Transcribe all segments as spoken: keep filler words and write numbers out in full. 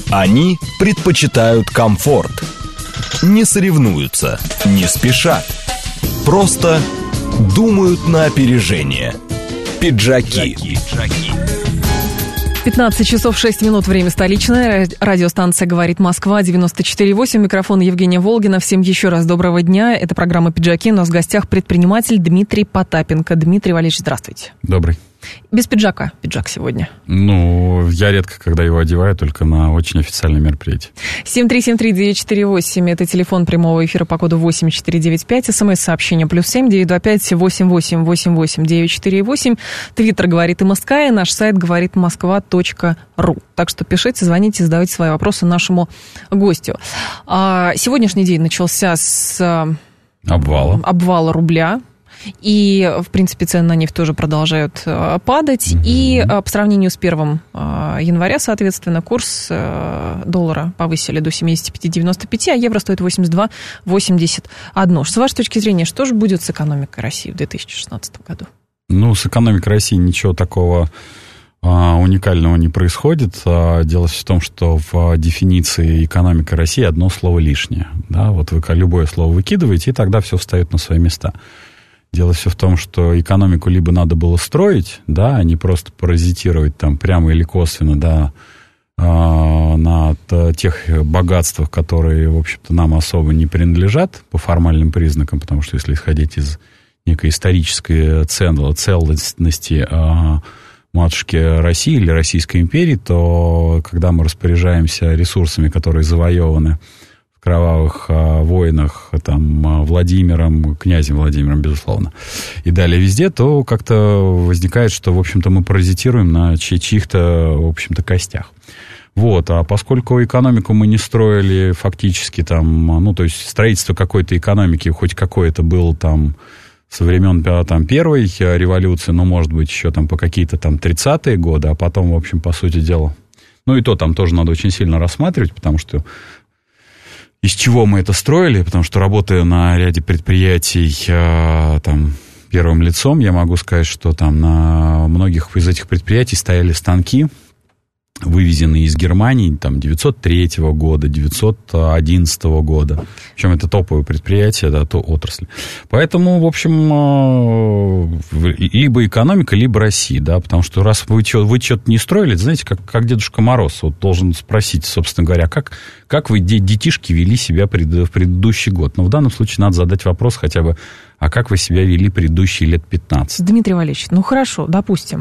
Они предпочитают комфорт. Не соревнуются, не спешат. Просто думают на опережение. Пиджаки. пятнадцать часов шесть минут, время столичное. Радиостанция «Говорит Москва», девяносто четыре восемь. Микрофон Евгения Волгина. Всем еще раз доброго дня. Это программа «Пиджаки». У нас в гостях предприниматель Дмитрий Потапенко. Дмитрий Валерьевич, здравствуйте. Добрый. Без пиджака. Пиджак сегодня. Ну, я редко, когда его одеваю, только на очень официальные мероприятия. семь три семь три девять четыре восемь. Это телефон прямого эфира по коду восемь четыре девять пять. СМС-сообщение плюс семь девять два пять восемь восемь восемь восемь девять четыре восемь. Твиттер «Говорит МСК» и наш сайт говорит москва точка ру. Так что пишите, звоните, задавайте свои вопросы нашему гостю. А, сегодняшний день начался с обвала, обвала рубля. И, в принципе, цены на нефть тоже продолжают э, падать. Mm-hmm. И э, по сравнению с первым э, января, соответственно, курс э, доллара повысили до семьдесят пять девяносто пять, а евро стоит восемьдесят два восемьдесят один. С вашей точки зрения, что же будет с экономикой России в две тысячи шестнадцатом году? Ну, с экономикой России ничего такого а, уникального не происходит. А, дело в том, что в дефиниции экономики России одно слово лишнее. Да? Вот вы любое слово выкидываете, и тогда все встает на свои места. Дело все в том, что экономику либо надо было строить, да, а не просто паразитировать там прямо или косвенно, да, на тех богатствах, которые, в общем-то, нам особо не принадлежат по формальным признакам, потому что если исходить из некой исторической целостности матушки России или Российской империи, то когда мы распоряжаемся ресурсами, которые завоеваны в кровавых а, войнах, там, Владимиром, князем Владимиром, безусловно, и далее везде, то как-то возникает, что, в общем-то, мы паразитируем на чьи- чьих-то, в общем-то, костях. Вот, а поскольку экономику мы не строили фактически там, ну, то есть строительство какой-то экономики, хоть какое-то было там со времен там, первой революции, ну, может быть, еще там по какие-то там тридцатые годы, а потом, в общем, по сути дела, ну, и то там тоже надо очень сильно рассматривать, потому что из чего мы это строили, потому что, работая на ряде предприятий там, первым лицом, я могу сказать, что там на многих из этих предприятий стояли станки, вывезенные из Германии там, девятьсот третьего года, девятьсот одиннадцатого года. Причем это топовое предприятие, да, то отрасль. Поэтому, в общем, либо экономика, либо Россия, да, потому что раз вы, вы что-то не строили, знаете, как, как Дедушка Мороз, вот должен спросить, собственно говоря, как, как вы, детишки, вели себя пред, в предыдущий год. Но в данном случае надо задать вопрос хотя бы, а как вы себя вели предыдущие лет пятнадцать? Дмитрий Валерьевич, ну хорошо, допустим.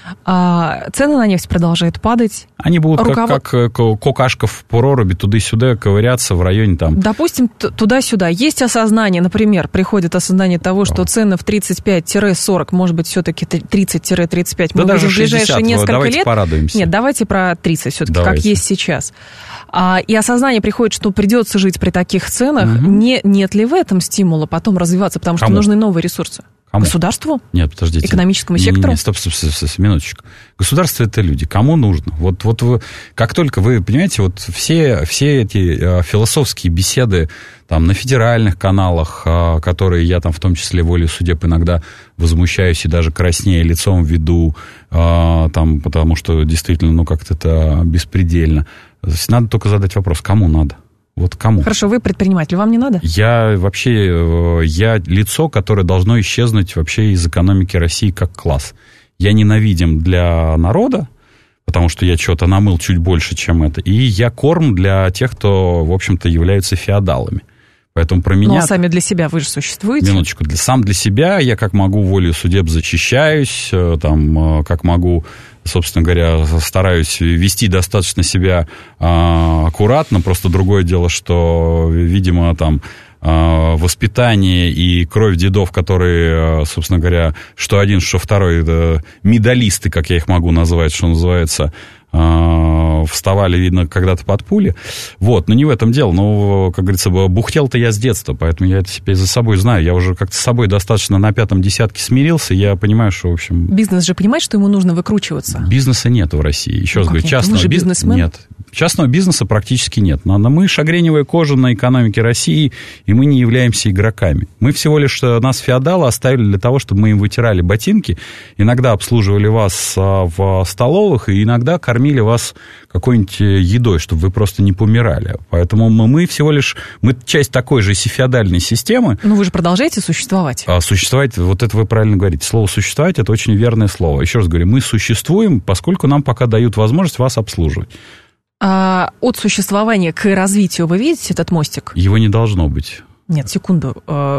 А, цены на нефть продолжают падать. Они будут Руков... как, как какашка в проруби туда-сюда ковыряться в районе там. Допустим, туда-сюда. Есть осознание, например, приходит осознание того, что цены в тридцать пять сорок, может быть, все-таки тридцать тридцать пять. Да, мы даже в ближайшие несколько давайте лет. Порадуемся. Нет, давайте про тридцать все-таки, давайте. Как есть сейчас. А, и осознание приходит, что придется жить при таких ценах. Угу. Не, нет ли в этом стимула потом развиваться? Потому что Кому? нужны новые ресурсы. Кому? Государству? Нет, подождите. Экономическому не, сектору? Нет, стоп, стоп, стоп, стоп, минуточку. Государство — это люди. Кому нужно? Вот, вот вы, как только вы, понимаете, вот все, все эти э, философские беседы там, на федеральных каналах, э, которые я там в том числе волей судеб иногда возмущаюсь и даже краснею лицом ввиду, э, там, потому что действительно, ну, как-то это беспредельно. Надо только задать вопрос, кому надо? Вот кому? Хорошо, вы предприниматель, вам не надо? Я вообще, я лицо, которое должно исчезнуть вообще из экономики России как класс. Я ненавидим для народа, потому что я что-то намыл чуть больше, чем это, и я корм для тех, кто, в общем-то, являются феодалами. Поэтому про меня... Ну, а сами для себя вы же существуете? Минуточку. Для, сам для себя я как могу волею судеб защищаюсь, там, как могу, собственно говоря, стараюсь вести достаточно себя а, аккуратно. Просто другое дело, что, видимо, там а, воспитание и кровь дедов, которые, собственно говоря, что один, что второй, да, медалисты, как я их могу назвать, что называется, вставали, видно, когда-то под пули. Вот, но не в этом дело. Но, как говорится, бухтел-то я с детства, поэтому я это себе за собой знаю. Я уже как-то с собой достаточно на пятом десятке смирился, я понимаю, что, в общем... Бизнес же понимает, что ему нужно выкручиваться? Бизнеса нет в России. Еще раз говорю, частного бизнеса нет. Нет. Частного бизнеса практически нет. Но мы шагреневая кожа на экономике России, и мы не являемся игроками. Мы всего лишь, нас феодалы оставили для того, чтобы мы им вытирали ботинки, иногда обслуживали вас в столовых, и иногда кормили вас какой-нибудь едой, чтобы вы просто не помирали. Поэтому мы, мы всего лишь, мы часть такой же феодальной системы. Но вы же продолжаете существовать. А существовать, вот это вы правильно говорите. Слово «существовать» — это очень верное слово. Еще раз говорю, мы существуем, поскольку нам пока дают возможность вас обслуживать. А от существования к развитию вы видите этот мостик? Его не должно быть. Нет, секунду.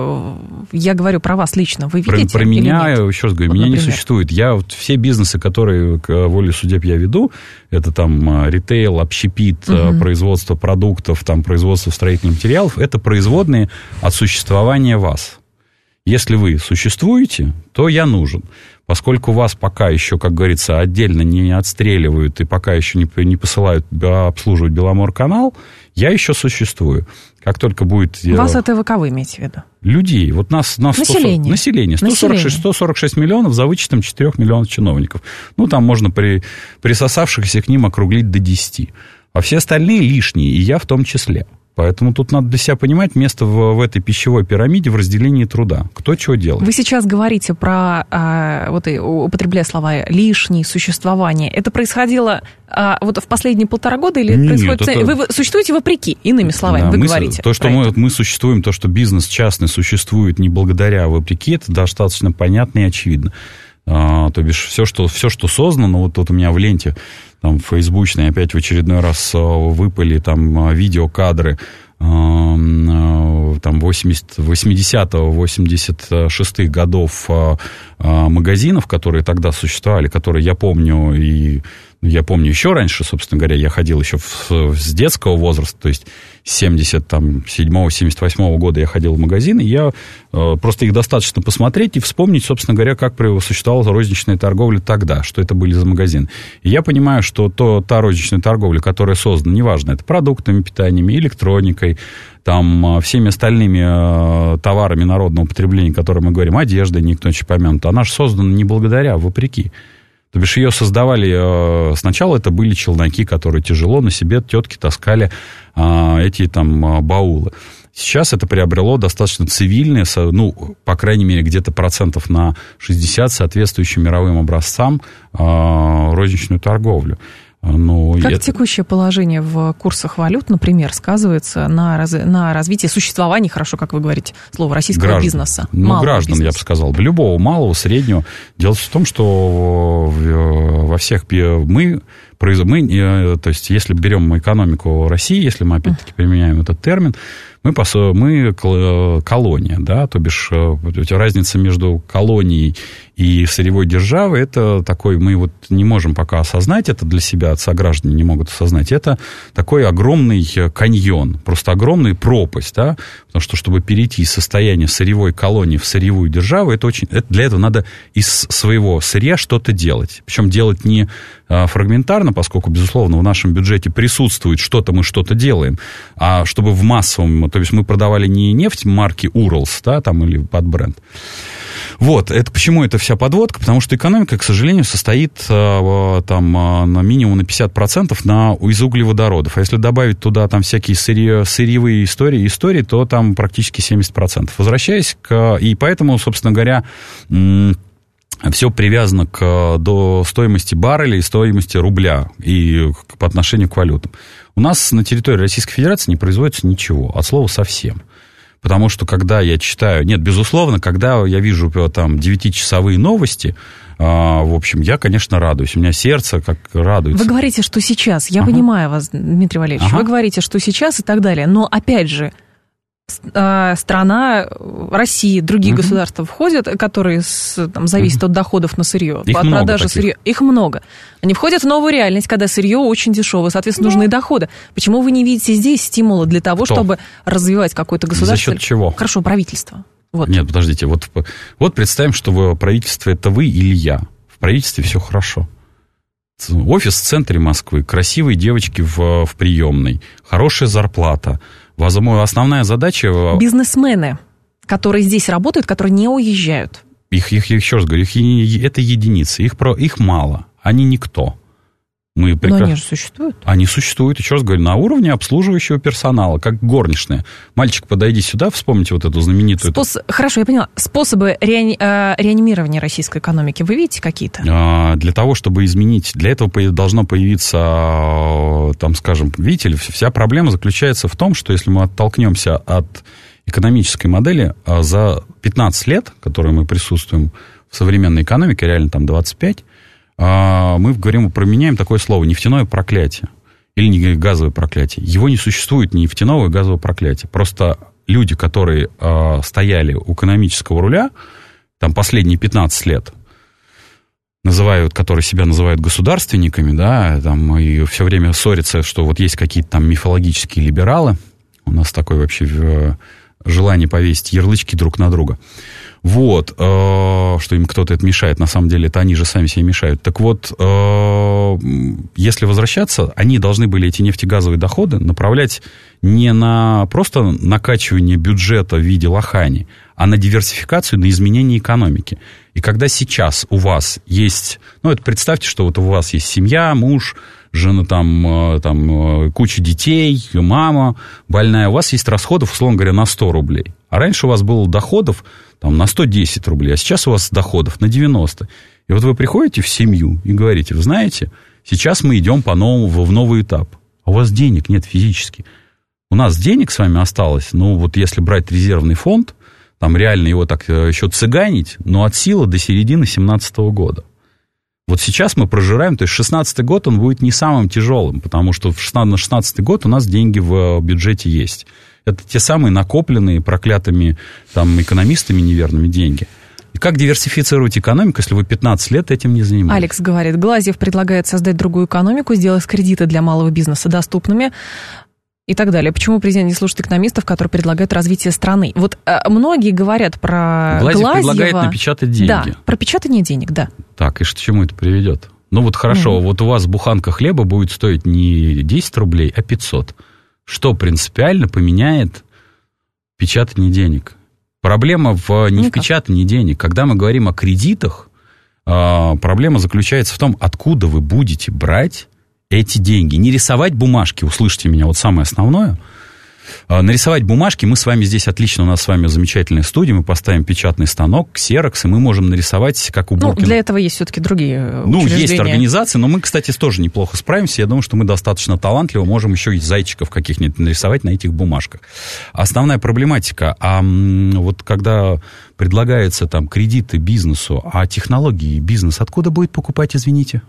Я говорю про вас лично. Вы видите? Про, про меня, еще раз говорю, вот, меня например. Не существует. Я вот все бизнесы, которые к воле судеб я веду, это там ритейл, общепит, угу. производство продуктов, там производство строительных материалов, это производные от существования вас. Если вы существуете, то я нужен. Поскольку вас пока еще, как говорится, отдельно не отстреливают и пока еще не, не посылают обслуживать Беломорканал, я еще существую. Как только будет... Вас это вы кого имеете в виду? Людей. Вот нас, нас население. сто, население. сто сорок шесть, сто сорок шесть миллионов за вычетом четырех миллионов чиновников. Ну, там можно при, присосавшихся к ним округлить до десяти. А все остальные лишние, и я в том числе. Поэтому тут надо для себя понимать место в, в этой пищевой пирамиде в разделении труда. Кто чего делает. Вы сейчас говорите про, а, вот употребляя слова «лишнее существование». Это происходило а, вот в последние полтора года или Нет, происходит... Это... Вы существуете вопреки, иными словами, да, вы мы, говорите. То, что мы, мы существуем, то, что бизнес частный существует не благодаря, а вопреки, это достаточно понятно и очевидно. А, то бишь, все что, все, что создано, вот тут у меня в ленте там фейсбучные опять в очередной раз выпали там видеокадры там восьмидесятых, восемьдесят шестых годов магазинов, которые тогда существовали, которые я помню, и я помню еще раньше, собственно говоря, я ходил еще в, с детского возраста, то есть с семьдесят седьмого семьдесят восьмого года я ходил в магазин, и я э, просто их достаточно посмотреть и вспомнить, собственно говоря, как существовала розничная торговля тогда, что это были за магазины. И я понимаю, что то, та розничная торговля, которая создана, неважно, это продуктами, питаниями, электроникой, там, всеми остальными э, товарами народного потребления, которые мы говорим, одеждой, никто не помянут, она же создана не благодаря, а вопреки. То бишь ее создавали, сначала это были челноки, которые тяжело на себе тетки таскали а, эти там баулы. Сейчас это приобрело достаточно цивильное, ну, по крайней мере, где-то процентов на шестьдесят соответствующим мировым образцам а, розничную торговлю. Ну, как это... текущее положение в курсах валют, например, сказывается на, раз... на развитии существования, хорошо, как вы говорите, слово российского граждан. бизнеса? Ну, малого граждан, бизнеса. Я бы сказал, любого, малого, среднего. Дело в том, что во всех мы, мы, то есть, если берем экономику России, если мы опять-таки применяем этот термин, мы, мы колония, да, то бишь разница между колонией и сырьевой державой, это такой, мы вот не можем пока осознать это для себя, сограждане не могут осознать, это такой огромный каньон, просто огромная пропасть, да, потому что, чтобы перейти из состояния сырьевой колонии в сырьевую державу, это очень, это, для этого надо из своего сырья что-то делать, причем делать не фрагментарно, поскольку, безусловно, в нашем бюджете присутствует что-то, мы что-то делаем, а чтобы в массовом, то есть мы продавали не нефть марки Уралс, да, там, или под бренд. Вот, это почему это вся подводка? Потому что экономика, к сожалению, состоит там на минимум на пятьдесят процентов на, из углеводородов. А если добавить туда там всякие сырье, сырьевые истории, истории, то там практически семьдесят процентов. Возвращаясь к... И поэтому, собственно говоря, все привязано к, до стоимости барреля и стоимости рубля и по отношению к валютам. У нас на территории Российской Федерации не производится ничего, от слова совсем. Потому что, когда я читаю... Нет, безусловно, когда я вижу там девятичасовые новости, а, в общем, я, конечно, радуюсь. У меня сердце как радуется. Вы говорите, что сейчас. Я ага. понимаю вас, Дмитрий Валерьевич. Ага. Вы говорите, что сейчас и так далее. Но, опять же, страна, Россия, другие угу. государства входят, которые с, там, зависят угу. от доходов на сырье, Их от много продажи таких. сырья. Их много. Они входят в новую реальность, когда сырье очень дешевое, соответственно, да. нужны доходы. Почему вы не видите здесь стимула для того, Кто? чтобы развивать какое-то государство? За счет чего? Хорошо, правительство. Вот. Нет, подождите. Вот, вот представим, что вы, правительство это вы или я. В правительстве все хорошо. Офис в центре Москвы, красивые девочки в, в приемной, хорошая зарплата. Основная задача... Бизнесмены, которые здесь работают, которые не уезжают. Их, их еще раз говорю, их, это единицы, их, про, их мало, они никто. Мы прекра... Но они же существуют. Они существуют, еще раз говорю, на уровне обслуживающего персонала, как горничная. Мальчик, подойди сюда, вспомните вот эту знаменитую... Спос... Хорошо, я поняла. Способы реани... реанимирования российской экономики вы видите какие-то? А, для того, чтобы изменить, для этого должно появиться, там, скажем, видите ли, вся проблема заключается в том, что если мы оттолкнемся от экономической модели, за пятнадцать лет, которые мы присутствуем в современной экономике, реально там двадцать пять, мы говорим, променяем такое слово нефтяное проклятие или газовое проклятие. Его не существует ни нефтяного и газового проклятия. Просто люди, которые стояли у экономического руля, там последние пятнадцать лет, называют, которые себя называют государственниками, да, там, и все время ссорятся, что вот есть какие-то там мифологические либералы. У нас такое вообще желание повесить ярлычки друг на друга. Вот, э, что им кто-то это мешает, на самом деле это они же сами себе мешают. Так вот, э, если возвращаться, они должны были эти нефтегазовые доходы направлять не на просто накачивание бюджета в виде лохани, а на диверсификацию, на изменение экономики. И когда сейчас у вас есть, ну, это представьте, что вот у вас есть семья, муж, жена, там, там куча детей, мама больная, у вас есть расходов, условно говоря, на сто рублей. А раньше у вас было доходов там, на сто десять рублей, а сейчас у вас доходов на девяносто. И вот вы приходите в семью и говорите, вы знаете, сейчас мы идем по-новому в новый этап, а у вас денег нет физически. У нас денег с вами осталось, ну, вот если брать резервный фонд, там реально его так еще цыганить, но от силы до середины семнадцатого года. Вот сейчас мы прожираем, то есть шестнадцатый год, он будет не самым тяжелым, потому что на шестнадцатый год у нас деньги в бюджете есть. Это те самые накопленные проклятыми там, экономистами неверными деньги. И как диверсифицировать экономику, если вы пятнадцать лет этим не занимаетесь? Алекс говорит, Глазьев предлагает создать другую экономику, сделать кредиты для малого бизнеса доступными и так далее. Почему президент не слушает экономистов, которые предлагают развитие страны? Вот а, многие говорят про Глазьев Глазьева. предлагает напечатать деньги. Да, про печатание денег, да. Так, и к чему это приведет? Ну вот хорошо, mm-hmm. вот у вас буханка хлеба будет стоить не десять рублей, а пятьсот. Что принципиально поменяет печатание денег? Проблема в, не Никак. в печатании денег. Когда мы говорим о кредитах, проблема заключается в том, откуда вы будете брать эти деньги. Не рисовать бумажки, услышьте меня, вот самое основное. Нарисовать бумажки, мы с вами здесь отлично, у нас с вами замечательная студия, мы поставим печатный станок, ксерокс, и мы можем нарисовать, как у Буркина. Ну, для этого есть все-таки другие Ну, учреждения. есть организации, но мы, кстати, тоже неплохо справимся. Я думаю, что мы достаточно талантливо можем еще и зайчиков каких-нибудь нарисовать на этих бумажках. Основная проблематика, а вот когда предлагаются там кредиты бизнесу, а технологии бизнес откуда будет покупать, извините?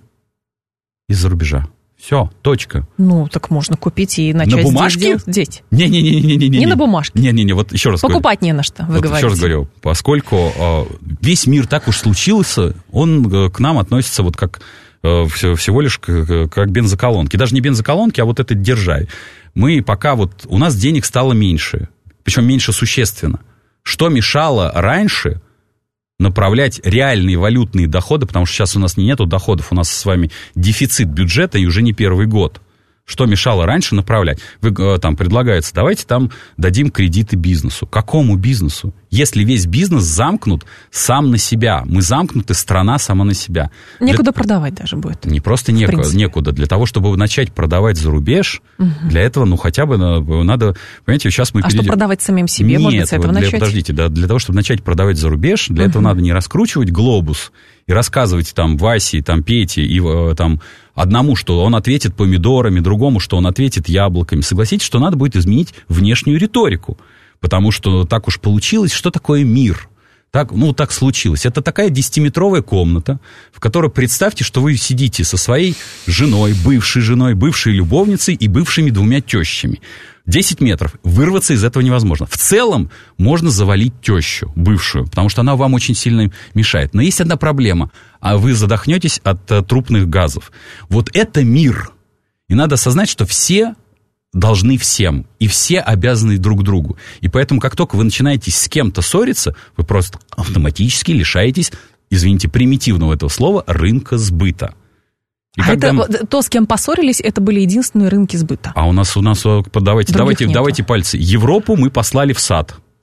Из-за рубежа. Все, точка. Ну, так можно купить и начать на бумажке? делать здесь. Не-не-не-не-не. Не, не на бумажке. Не-не-не, вот еще раз Покупать говорю. не на что, вы вот говорите. Еще раз говорю, поскольку э, весь мир так уж случился, он э, к нам относится вот как э, всего лишь к, как бензоколонки. Даже не бензоколонки, а вот это держай. Мы пока вот, у нас денег стало меньше, причем меньше существенно. Что мешало раньше направлять реальные валютные доходы, потому что сейчас у нас нету доходов, у нас с вами дефицит бюджета и уже не первый год. Что мешало раньше направлять? Вы, там предлагается, давайте там дадим кредиты бизнесу. Какому бизнесу? Если весь бизнес замкнут сам на себя. Мы замкнуты, страна сама на себя. Некуда для... продавать даже будет. Не просто некуда, некуда. Для того, чтобы начать продавать за рубеж, угу. для этого, ну, хотя бы надо... Понимаете, сейчас мы... А перейдем... что продавать самим себе? Нет, может быть, с этого для, начать? Подождите, да, для того, чтобы начать продавать за рубеж, для угу. этого надо не раскручивать глобус и рассказывать там Васе, там Пете и там одному, что он ответит помидорами, другому, что он ответит яблоками. Согласитесь, что надо будет изменить внешнюю риторику, потому что так уж получилось, что такое мир. Так, ну, так случилось. Это такая десятиметровая комната, в которой представьте, что вы сидите со своей женой, бывшей женой, бывшей любовницей и бывшими двумя тещами. десять метров. Вырваться из этого невозможно. В целом можно завалить тещу, бывшую, потому что она вам очень сильно мешает. Но есть одна проблема. А вы задохнетесь от а, трупных газов. Вот это мир. И надо осознать, что все должны всем. И все обязаны друг другу. И поэтому, как только вы начинаете с кем-то ссориться, вы просто автоматически лишаетесь, извините, примитивного этого слова, рынка сбыта. И а когда... это, то, с кем поссорились, это были единственные рынки сбыта. А у нас, у нас давайте, давайте, давайте пальцы. Европу мы послали в сад.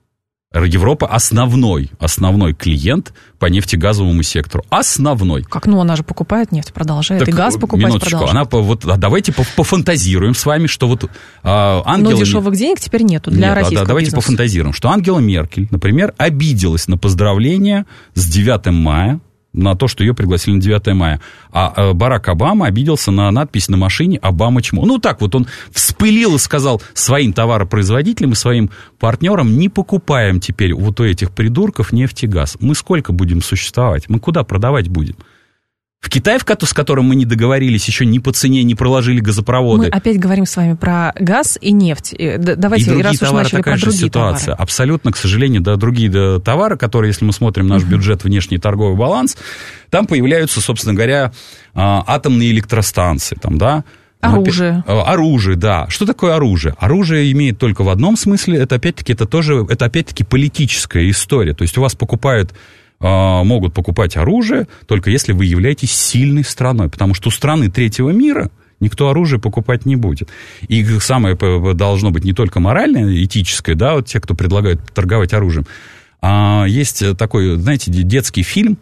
Европа основной, основной клиент по нефтегазовому сектору. Основной. Как, ну, она же покупает нефть, продолжает, так, и газ покупать минуточку, продолжает. Она, вот, давайте пофантазируем с вами, что вот а, Ангела... Но дешевых денег теперь нету для Нет, российского да, давайте бизнеса. пофантазируем, что Ангела Меркель, например, обиделась на поздравление с девятым мая, на то, что ее пригласили на девятое мая. А Барак Обама обиделся на надпись на машине «Обама чмо». Ну, так вот он вспылил и сказал своим товаропроизводителям и своим партнерам: не покупаем теперь вот у этих придурков нефть и газ. Мы сколько будем существовать? Мы куда продавать будем? В Китай, с которым мы не договорились, еще ни по цене не проложили газопроводы. Мы опять говорим с вами про газ и нефть. Давайте, и другие раз уж товары, начали такая про же другие ситуация. товары. Абсолютно, к сожалению, да, другие да, товары, которые, если мы смотрим наш uh-huh. бюджет, внешний торговый баланс, там появляются, собственно говоря, атомные электростанции, там, да. Оружие. Оружие, да. Что такое оружие? Оружие имеет только в одном смысле. Это опять-таки, это тоже, это опять-таки политическая история. То есть у вас покупают могут покупать оружие, только если вы являетесь сильной страной, потому что у страны третьего мира никто оружие покупать не будет. И самое должно быть не только моральное, этическое, да, вот те, кто предлагают торговать оружием. А есть такой, знаете, детский фильм,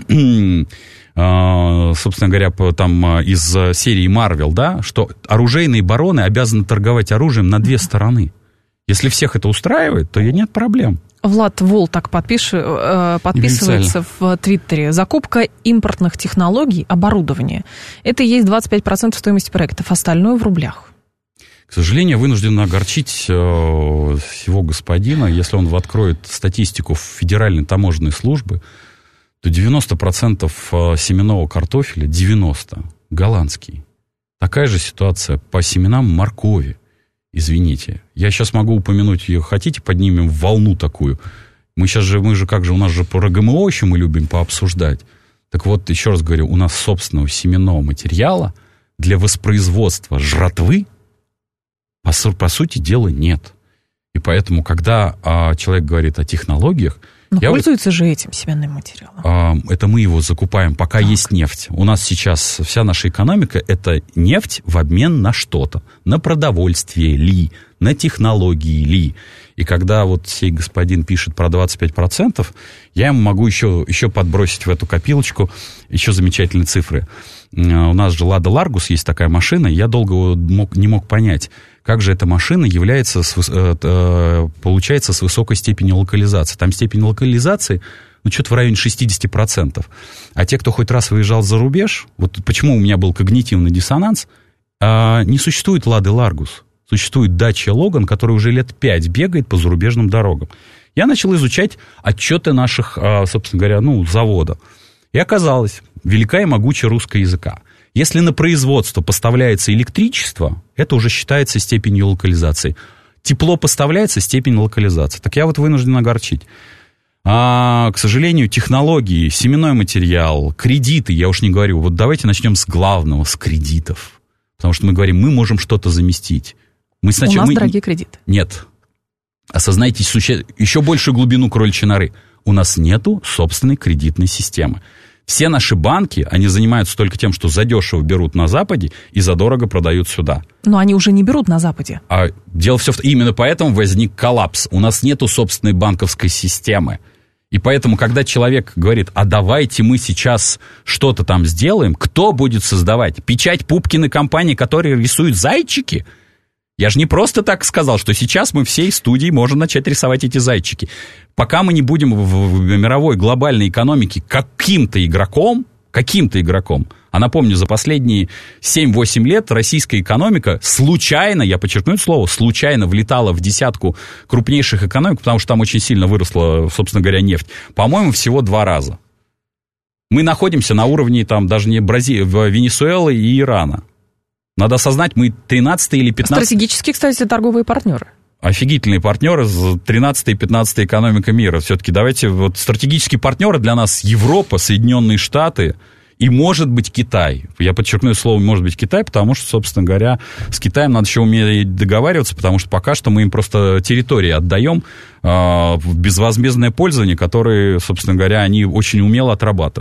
собственно говоря, там из серии Marvel, да, что оружейные бароны обязаны торговать оружием на две стороны. Если всех это устраивает, то и нет проблем. Влад Вол так подпиш... подписывается в Твиттере. Закупка импортных технологий, оборудования. Это и есть двадцать пять процентов стоимости проектов, остальное в рублях. К сожалению, вынужден огорчить сего господина. Если он откроет статистику Федеральной таможенной службы, то девяносто процентов семенного картофеля, девяносто процентов, голландский. Такая же ситуация по семенам моркови. Извините, я сейчас могу упомянуть ее, хотите, поднимем волну такую. Мы сейчас же, мы же, как же, у нас же про ГМО еще мы любим пообсуждать. Так вот, еще раз говорю, у нас собственного семенного материала для воспроизводства жратвы, по, по сути дела, нет. И поэтому, когда а, человек говорит о технологиях... Но пользуются вот, же этим семенным материалом. А, это мы его закупаем, пока так. есть нефть. У нас сейчас вся наша экономика – это нефть в обмен на что-то. На продовольствие ли, на технологии ли. И когда вот сей господин пишет про двадцать пять процентов, я ему могу еще, еще подбросить в эту копилочку еще замечательные цифры. У нас же Лада Ларгус есть такая машина, я долго мог, не мог понять, как же эта машина является, с, э, получается, с высокой степенью локализации. Там степень локализации, ну, что-то в районе шестьдесят процентов. А те, кто хоть раз выезжал за рубеж, вот почему у меня был когнитивный диссонанс, э, не существует Лады Ларгус. Существует Dacia Logan, который уже лет пять бегает по зарубежным дорогам. Я начал изучать отчеты наших, э, собственно говоря, ну, завода. И оказалось, велика и могучая русского языка. Если на производство поставляется электричество, это уже считается степенью локализации. Тепло поставляется, степень локализации. Так я вот вынужден огорчить. А, к сожалению, технологии, семенной материал, кредиты, я уж не говорю. Вот давайте начнем с главного, с кредитов. Потому что мы говорим, мы можем что-то заместить. Мы сначала, У нас мы... дорогие кредиты. Нет. Осознайте суще... еще большую глубину кроличьей норы. У нас нету собственной кредитной системы. Все наши банки, они занимаются только тем, что задешево берут на Западе и задорого продают сюда. Но они уже не берут на Западе. А дело все в... Именно поэтому возник коллапс. У нас нету собственной банковской системы. И поэтому, когда человек говорит, а давайте мы сейчас что-то там сделаем, кто будет создавать? Печать Пупкины компании, которые рисуют зайчики? Я же не просто так сказал, что сейчас мы всей студией можем начать рисовать эти зайчики. Пока мы не будем в, в мировой глобальной экономике каким-то игроком, каким-то игроком, а напомню, за последние семь-восемь лет российская экономика случайно, я подчеркну это слово, случайно влетала в десятку крупнейших экономик, потому что там очень сильно выросла, собственно говоря, нефть. По-моему, всего два раза. Мы находимся на уровне там даже не Бразилии, Венесуэлы и Ирана. Надо осознать, мы тринадцатый или пятнадцатый... Стратегические, кстати, торговые партнеры. Офигительные партнеры, тринадцатая и пятнадцатая экономика мира. Все-таки давайте, вот стратегические партнеры для нас Европа, Соединенные Штаты и, может быть, Китай. Я подчеркну слово «может быть, Китай», потому что, собственно говоря, с Китаем надо еще уметь договариваться, потому что пока что мы им просто территории отдаем э, в безвозмездное пользование, которые, собственно говоря, они очень умело отрабатывают.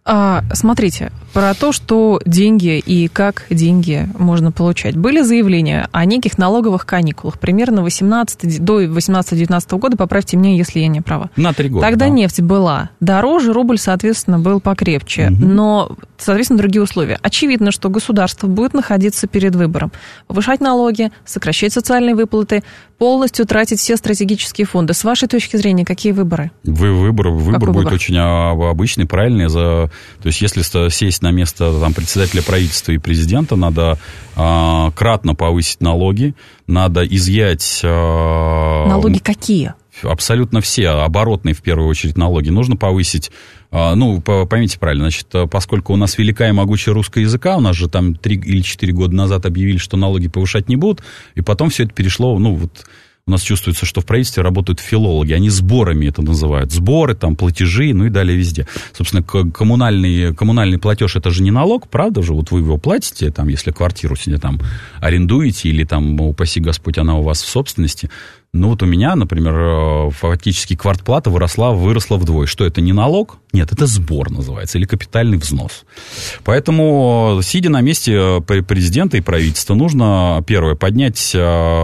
А, смотрите, про то, что деньги и как деньги можно получать. Были заявления о неких налоговых каникулах, примерно восемнадцатого, до восемнадцатого-девятнадцатого года, поправьте меня, если я не права. На три года. Тогда да. нефть была дороже, рубль, соответственно, был покрепче, угу. но, соответственно, другие условия. Очевидно, что государство будет находиться перед выбором. Повышать налоги, сокращать социальные выплаты, полностью тратить все стратегические фонды. С вашей точки зрения, какие выборы? Вы, выбор выбор Какой будет выбор? Очень обычный, правильный. За, то есть, если сесть на место там, председателя правительства и президента, надо э, кратно повысить налоги, надо изъять... Э, налоги какие? Абсолютно все, оборотные в первую очередь налоги. Нужно повысить, ну, поймите правильно, значит, поскольку у нас велика и могучая русского языка, у нас же там три или четыре года назад объявили, что налоги повышать не будут, и потом все это перешло, ну, вот... У нас чувствуется, что в правительстве работают филологи. Они сборами это называют. Сборы, там, платежи, ну и далее везде. Собственно, коммунальный, коммунальный платеж – это же не налог, правда же? Вот вы его платите, там, если квартиру себе там арендуете, или там, упаси Господь, она у вас в собственности. Ну вот у меня, например, фактически квартплата выросла, выросла вдвое. Что это, не налог? Нет, это сбор называется, или капитальный взнос. Поэтому, сидя на месте президента и правительства, нужно, первое, поднять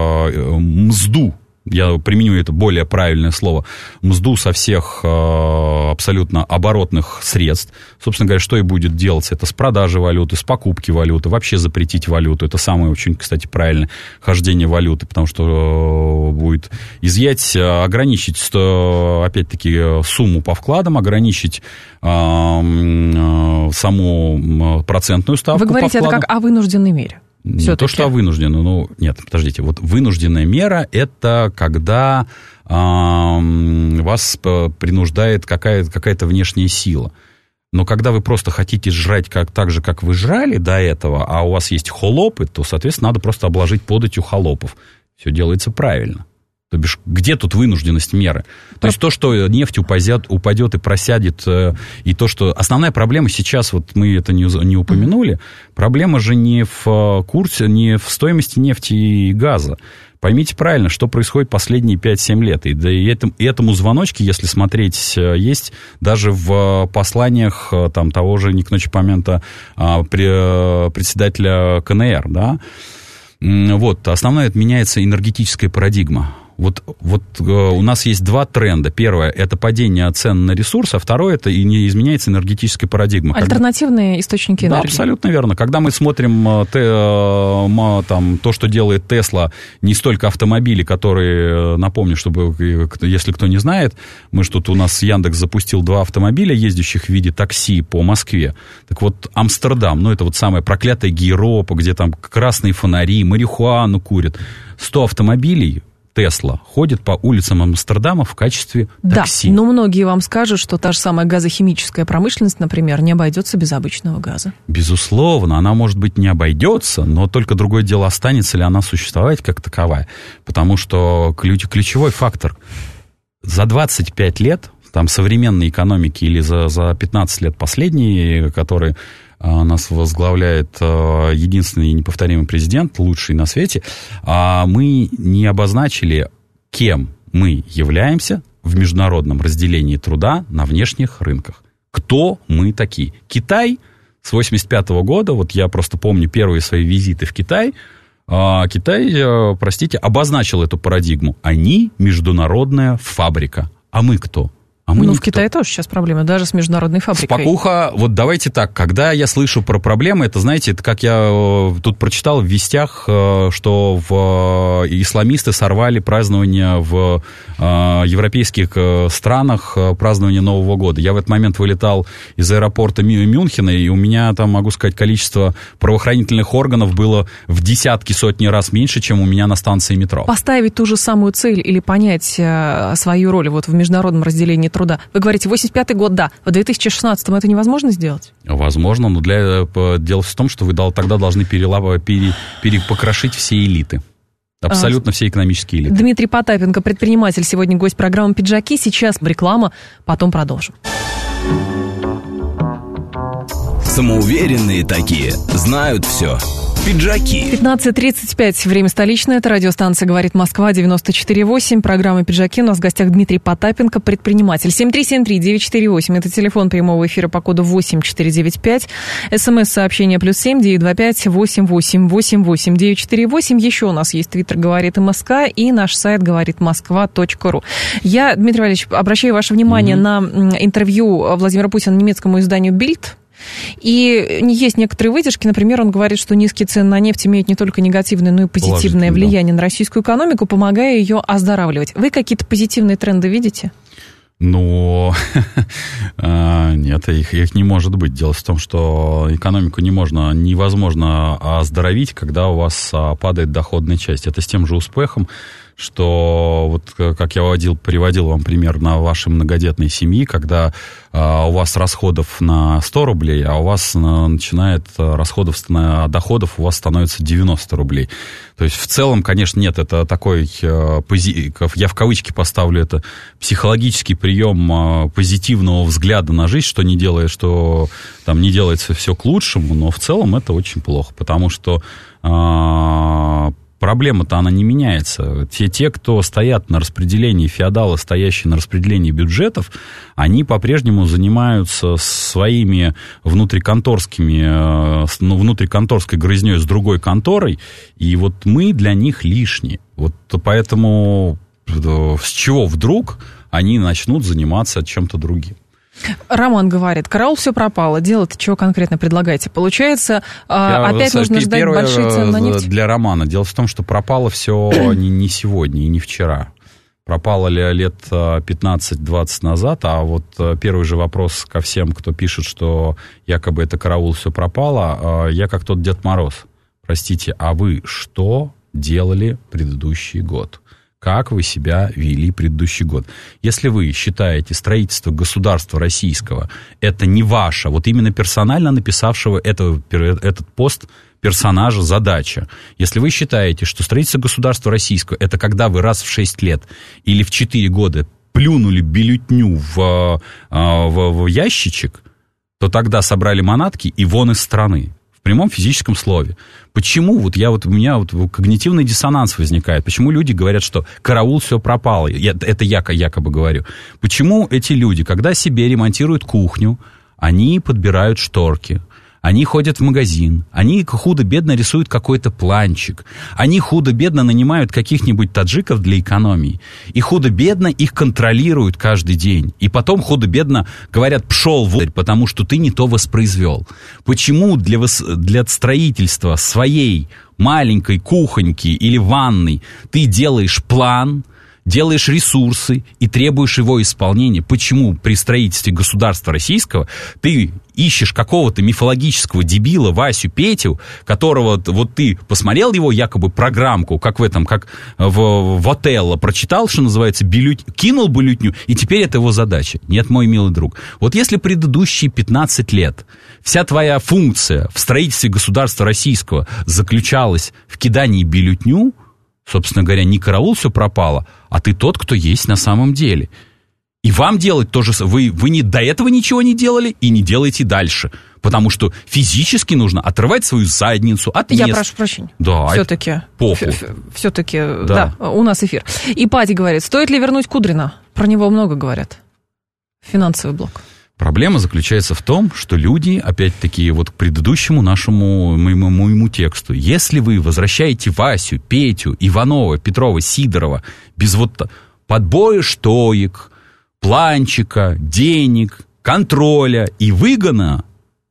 мзду. Я применю это более правильное слово, мзду со всех э, абсолютно оборотных средств. Собственно говоря, что и будет делаться, это с продажи валюты, с покупки валюты, вообще запретить валюту. Это самое очень, кстати, правильное хождение валюты, потому что э, будет изъять, ограничить, опять-таки, сумму по вкладам, ограничить э, э, саму процентную ставку. Вы говорите, это как о вынужденной мере? Не Все-таки. То, что вынуждены, ну, нет, подождите, вот вынужденная мера – это когда э, вас принуждает какая-то, какая-то внешняя сила. Но когда вы просто хотите жрать как, так же, как вы жрали до этого, а у вас есть холопы, то, соответственно, надо просто обложить податью холопов. Все делается правильно. То бишь, где тут вынужденность меры? То есть то, что нефть упадет, упадет и просядет, и то, что... Основная проблема сейчас, вот мы это не, не упомянули, проблема же не в курсе, не в стоимости нефти и газа. Поймите правильно, что происходит последние пять-семь лет. И, да, и, этому, и этому звоночки, если смотреть, есть даже в посланиях там, того же, не к ночи памята, председателя ка эн эр, да? Вот, основная это меняется энергетическая парадигма. Вот, вот э, у нас есть два тренда. Первое – это падение цен на ресурсы, а второе – это и не изменяется энергетическая парадигма. Альтернативные Когда... источники энергии. Да, абсолютно верно. Когда мы смотрим те, э, там, то, что делает Тесла, не столько автомобили, которые, напомню, чтобы, если кто не знает, мы же тут у нас Яндекс запустил два автомобиля, ездящих в виде такси по Москве. Так вот, Амстердам, ну, это вот самая проклятая Гейропа, где там красные фонари, марихуану курят. сто автомобилей Тесла ходит по улицам Амстердама в качестве такси. Да, но многие вам скажут, что та же самая газохимическая промышленность, например, не обойдется без обычного газа. Безусловно, она, может быть, не обойдется, но только другое дело, останется ли она существовать как таковая. Потому что ключ, ключевой фактор за двадцать пять лет там, современной экономики или за, за пятнадцать лет последние, которые... нас возглавляет единственный и неповторимый президент, лучший на свете, а мы не обозначили, кем мы являемся в международном разделении труда на внешних рынках. Кто мы такие? Китай с восемьдесят пятого года, вот я просто помню первые свои визиты в Китай, Китай, простите, обозначил эту парадигму. Они международная фабрика. А мы кто? А мы ну, никто. В Китае тоже сейчас проблемы, даже с международной фабрикой. Спокуха, вот давайте так, когда я слышу про проблемы, это, знаете, это как я тут прочитал в вестях, что в исламисты сорвали празднование в европейских странах, празднование Нового года. Я в этот момент вылетал из аэропорта Мюнхена, и у меня там, могу сказать, количество правоохранительных органов было в десятки, сотни раз меньше, чем у меня на станции метро. Поставить ту же самую цель или понять свою роль вот в международном разделении труда. Вы говорите, восемьдесят пятый год, да. В две тысячи шестнадцатом это невозможно сделать? Возможно, но для, дело в том, что вы тогда должны перелава, пере, перепокрошить все элиты. Абсолютно а, все экономические элиты. Дмитрий Потапенко, предприниматель, сегодня гость программы «Пиджаки». Сейчас реклама, потом продолжим. Самоуверенные такие, знают все. Пиджаки. пятнадцать тридцать пять, время столичное, это радиостанция «Говорит Москва», девяносто четыре восемь, программа «Пиджаки». У нас в гостях Дмитрий Потапенко, предприниматель. семь три семь три девять четыре восемь, это телефон прямого эфира по коду восемь четыре девять пять. СМС-сообщение плюс семь девять два пять восемь восемь восемь восемь девять четыре восемь. Еще у нас есть твиттер «Говорит МСК» и наш сайт говорит москва точка ру. Я, Дмитрий Валерьевич, обращаю ваше внимание mm-hmm. на интервью Владимира Путина немецкому изданию «Бильд». И есть некоторые выдержки, например, он говорит, что низкие цены на нефть имеют не только негативное, но и позитивное влияние да. на российскую экономику, помогая ее оздоравливать. Вы какие-то позитивные тренды видите? Ну, нет, их, их не может быть. Дело в том, что экономику не можно, невозможно оздоровить, когда у вас падает доходная часть. Это с тем же успехом, что, вот как я вводил, приводил вам пример на вашей многодетной семьи, когда а, у вас расходов на сто рублей, а у вас на, начинает расходов на доходов у вас становится девяносто рублей. То есть в целом, конечно, нет, это такой, а, пози, я в кавычки поставлю это, психологический прием а, позитивного взгляда на жизнь, что не делает, что там не делается все к лучшему, но в целом это очень плохо, потому что а, проблема-то она не меняется. Те, те, кто стоят на распределении, феодалы, стоящие на распределении бюджетов, они по-прежнему занимаются своими внутриконторскими, ну, внутриконторской грызней с другой конторой, и вот мы для них лишние. Вот поэтому с чего вдруг они начнут заниматься чем-то другим? Роман говорит, караул, все пропало. Дело-то чего конкретно предлагаете? Получается, Я, опять нужно ждать первое, большие цены на нефть? Для Романа. Дело в том, что пропало все не, не сегодня и не вчера. Пропало ли лет пятнадцать-двадцать назад, а вот первый же вопрос ко всем, кто пишет, что якобы это караул, все пропало, я как тот Дед Мороз. Простите, а вы что делали предыдущий год? Как вы себя вели предыдущий год? Если вы считаете строительство государства российского это не ваше, вот именно персонально написавшего это, этот пост персонажа задача. Если вы считаете, что строительство государства российского это когда вы раз в шесть лет или в четыре года плюнули бюллетню в, в, в ящичек, то тогда собрали манатки и вон из страны. В прямом физическом слове. Почему вот я вот у меня вот когнитивный диссонанс возникает? Почему люди говорят, что караул, все пропало? Я, это я якобы говорю. Почему эти люди, когда себе ремонтируют кухню, они подбирают шторки, они ходят в магазин, они худо-бедно рисуют какой-то планчик, они худо-бедно нанимают каких-нибудь таджиков для экономии, и худо-бедно их контролируют каждый день, и потом худо-бедно говорят «пшел вон», потому что ты не то воспроизвел. Почему для, вос... для строительства своей маленькой кухоньки или ванной ты делаешь план, делаешь ресурсы и требуешь его исполнения? Почему при строительстве государства российского ты ищешь какого-то мифологического дебила Васю Петю, которого вот ты посмотрел его якобы программку, как в этом, как в, в Отелло, прочитал, что называется, бюллет... кинул бюллетню, и теперь это его задача? Нет, мой милый друг. Вот если предыдущие пятнадцать лет вся твоя функция в строительстве государства российского заключалась в кидании бюллетню, собственно говоря, не караул, все пропало, а ты тот, кто есть на самом деле. И вам делать то же самое. Вы, вы не, до этого ничего не делали и не делаете дальше. Потому что физически нужно отрывать свою задницу от мест. Я прошу прощения. Да, все-таки, попу. Все-таки, да. да, у нас эфир. И Пати говорит, стоит ли вернуть Кудрина? Про него много говорят. Финансовый блок. Проблема заключается в том, что люди, опять-таки, вот к предыдущему нашему моему, моему тексту, если вы возвращаете Васю, Петю, Иванова, Петрова, Сидорова без вот подбоя штоек, планчика, денег, контроля и выгона,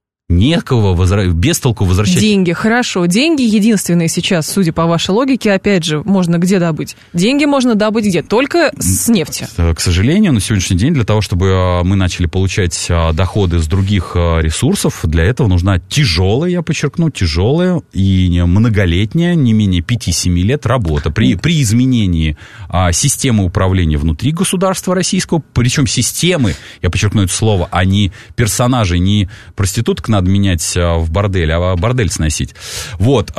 некого возра... без толку возвращать. Деньги, хорошо. Деньги единственные сейчас, судя по вашей логике, опять же, можно где добыть? Деньги можно добыть где? Только с нефти. К сожалению, на сегодняшний день для того, чтобы мы начали получать доходы с других ресурсов, для этого нужна тяжелая, я подчеркну, тяжелая и многолетняя, не менее пяти-семи лет работа. При, при изменении а, системы управления внутри государства российского, причем системы, я подчеркну это слово, а не персонажей, не проституток надо менять в бордель, а бордель сносить. Вот,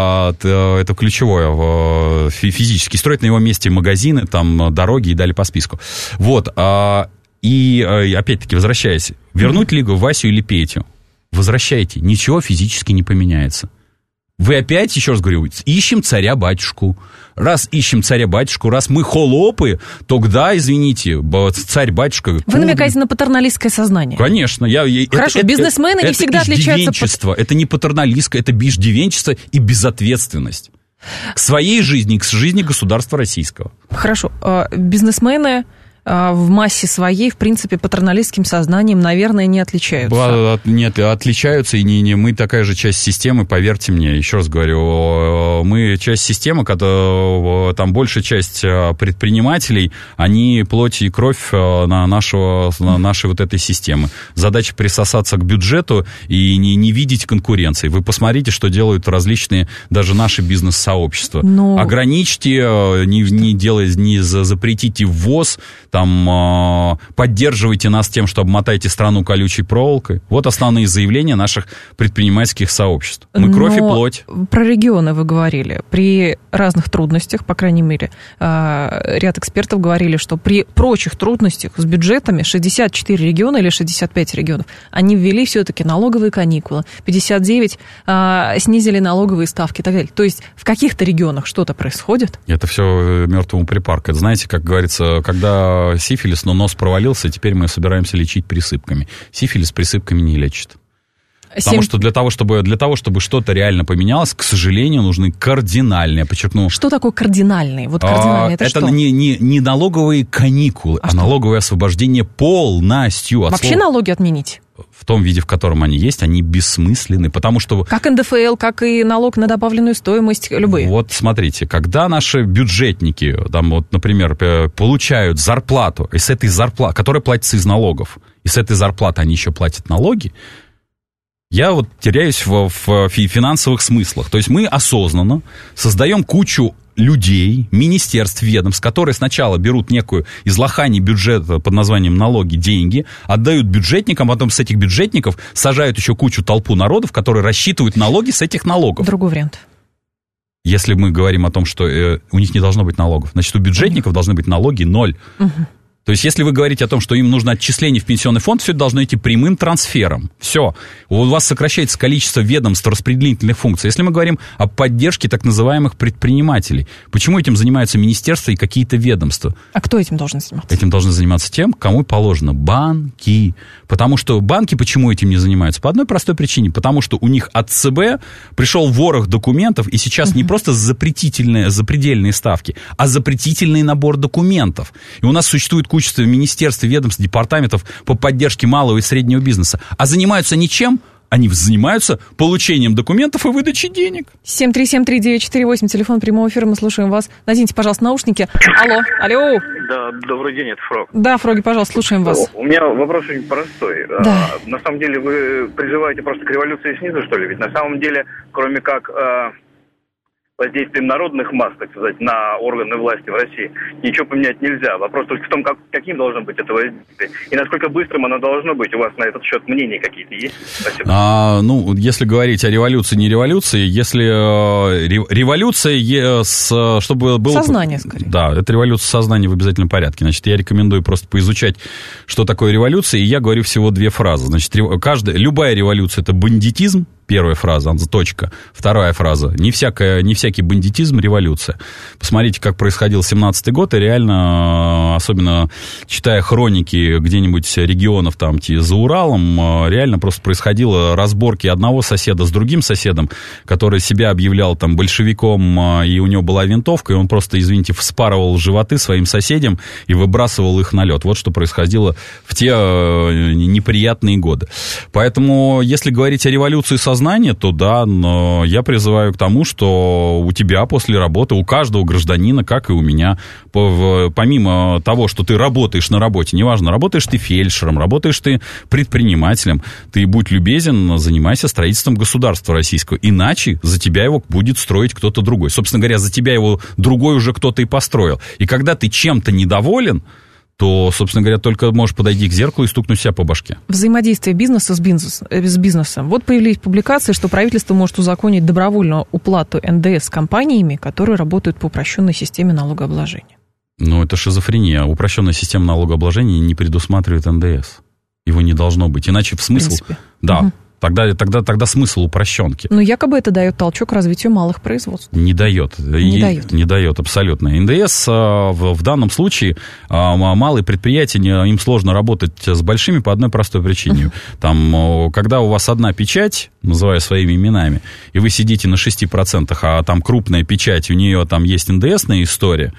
это ключевое, физически строить на его месте магазины, там, дороги и далее по списку. Вот, и опять-таки, возвращаясь, вернуть ли Васю или Петю? Возвращайте, ничего физически не поменяется. Вы опять, еще раз говорю, ищем царя-батюшку. Раз ищем царя-батюшку, раз мы холопы, тогда, извините, царь-батюшка... Вы намекаете на патерналистское сознание? Конечно. Я, Хорошо, это, бизнесмены это, не всегда это отличаются... Под... Это не патерналистское, это иждивенчество и безответственность. К своей жизни, к жизни государства российского. Хорошо. Бизнесмены... в массе своей, в принципе, патерналистским сознанием, наверное, не отличаются. Нет, отличаются, и не, не мы такая же часть системы, поверьте мне, еще раз говорю, мы часть системы, когда там большая часть предпринимателей, они плоть и кровь на, нашего, на нашей вот этой системы. Задача присосаться к бюджету и не, не видеть конкуренции. Вы посмотрите, что делают различные, даже наши бизнес-сообщества. Но... Ограничьте, не, не, делайте, не запретите ввоз, там, поддерживайте нас тем, что обмотайте страну колючей проволокой. Вот основные заявления наших предпринимательских сообществ. Мы кровь Но и плоть. Про регионы вы говорили. При разных трудностях, по крайней мере, ряд экспертов говорили, что при прочих трудностях с бюджетами шестьдесят четыре региона или шестьдесят пять регионов, они ввели все-таки налоговые каникулы. пятьдесят девять снизили налоговые ставки и так далее. То есть в каких-то регионах что-то происходит? Это все мертвому припарка. Это, знаете, как говорится, когда сифилис, но нос провалился, теперь мы собираемся лечить присыпками. Сифилис присыпками не лечит. Потому что для того, чтобы, для того, чтобы что-то реально поменялось, к сожалению, нужны кардинальные, я подчеркну. Что такое кардинальные? Вот кардинальные, а, это, это что? Это не, не, не налоговые каникулы, а, а налоговое освобождение полностью. От Вообще слова... налоги отменить? В том виде, в котором они есть, они бессмысленны, потому что... Как эн дэ эф эл, как и налог на добавленную стоимость, любые. Вот смотрите, когда наши бюджетники, там вот, например, получают зарплату, и с этой зарплаты, которая платится из налогов, и с этой зарплаты они еще платят налоги, я вот теряюсь в, в финансовых смыслах. То есть мы осознанно создаем кучу людей, министерств, ведомств, которые сначала берут некую из лохани бюджета под названием налоги, деньги, отдают бюджетникам, а потом с этих бюджетников сажают еще кучу толпу народов, которые рассчитывают налоги с этих налогов. Другой вариант. Если мы говорим о том, что э, у них не должно быть налогов, значит, у бюджетников угу. должны быть налоги ноль. Угу. То есть, если вы говорите о том, что им нужно отчисление в пенсионный фонд, все это должно идти прямым трансфером. Все. У вас сокращается количество ведомств, распределительных функций. Если мы говорим о поддержке так называемых предпринимателей, почему этим занимаются министерства и какие-то ведомства? А кто этим должен заниматься? Этим должны заниматься тем, кому положено. Банки. Потому что банки почему этим не занимаются? По одной простой причине. Потому что у них от ЦБ пришел ворох документов, и сейчас угу. не просто запретительные, запредельные ставки, а запретительный набор документов. И у нас существует кучество министерств, ведомств, департаментов по поддержке малого и среднего бизнеса. А занимаются ничем, они занимаются получением документов и выдачей денег. семь три семь три девять четыре восемь, телефон прямого эфира, мы слушаем вас. Наденьте, пожалуйста, наушники. Алло, алло. Да, добрый день, это Фрог. Да, Фроги, пожалуйста, слушаем вас. У меня вопрос очень простой. Да. А, на самом деле вы призываете просто к революции снизу, что ли? Ведь на самом деле, кроме как... А... воздействием народных масс, так сказать, на органы власти в России, ничего поменять нельзя. Вопрос только в том, как, каким должно быть это воздействие, и насколько быстрым оно должно быть. У вас на этот счет мнения какие-то есть? Спасибо. А, ну, если говорить о революции, не революции, если э, революция, е, с, чтобы было... Сознание, скорее. Да, это революция сознания в обязательном порядке. Значит, я рекомендую просто поизучать, что такое революция, и я говорю всего две фразы. Значит, каждая, любая революция — это бандитизм, первая фраза, точка. Вторая фраза. Не, всякая, не всякий бандитизм — революция. Посмотрите, как происходил семнадцатый год, и реально, особенно читая хроники где-нибудь регионов там за Уралом, реально просто происходило разборки одного соседа с другим соседом, который себя объявлял там большевиком, и у него была винтовка, и он просто, извините, вспарывал животы своим соседям и выбрасывал их на лед. Вот что происходило в те неприятные годы. Поэтому, если говорить о революции сознания, сознание, то да, но я призываю к тому, что у тебя после работы, у каждого гражданина, как и у меня, помимо того, что ты работаешь на работе, неважно, работаешь ты фельдшером, работаешь ты предпринимателем, ты будь любезен, занимайся строительством государства российского, иначе за тебя его будет строить кто-то другой. Собственно говоря, за тебя его другой уже кто-то и построил. И когда ты чем-то недоволен, то, собственно говоря, только можешь подойти к зеркалу и стукнуть себя по башке. Взаимодействие бизнеса с, бизнес, с бизнесом. Вот появились публикации, что правительство может узаконить добровольную уплату эн дэ эс компаниями, которые работают по упрощенной системе налогообложения. Ну, это шизофрения. Упрощенная система налогообложения не предусматривает эн дэ эс. Его не должно быть. Иначе в смысл... В принципе. Да. Угу. Тогда, тогда, тогда смысл упрощенки. Но якобы это дает толчок развитию малых производств. Не дает. Не и, дает. Не дает, абсолютно. эн дэ эс в, в данном случае, малые предприятия, им сложно работать с большими по одной простой причине. Там, когда у вас одна печать, называя своими именами, и вы сидите на шести процентах, а там крупная печать, у нее там есть эн дэ эсная история,